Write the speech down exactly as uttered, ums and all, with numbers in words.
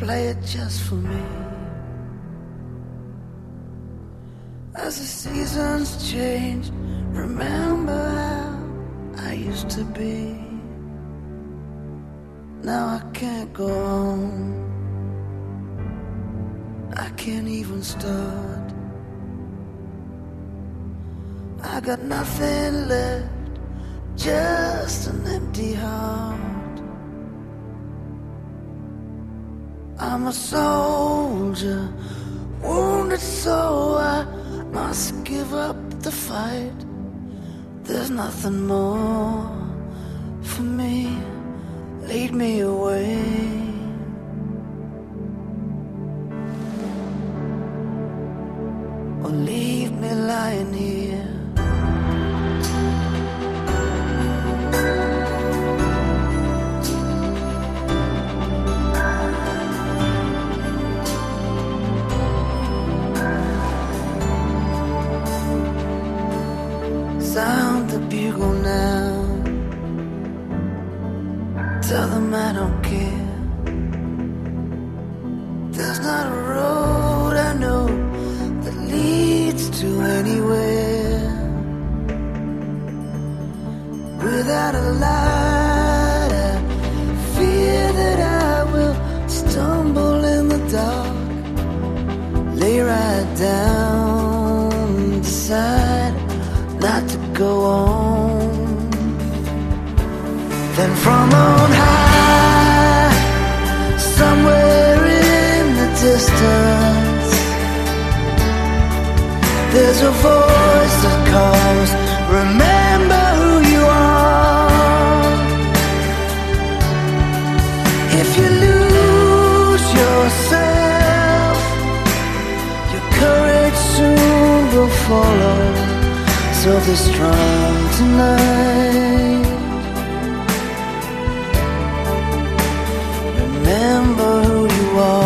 play it just for me. As the seasons change, remember how I used to be. Now I can't go on, I can't even start. I got nothing left, just an empty heart. I'm a soldier, wounded so I must give up the fight. There's nothing more for me, lead me away. Or leave me lying here. Sound the bugle now, tell them I don't care. There's not a road I know that leads to anywhere without a light. I fear that I will stumble in the dark, lay right down, decide not to go on. Then from on high, somewhere in the distance, there's a voice that calls, remember who you are. If you lose yourself, your courage soon will follow. So be strong tonight. Remember who you are.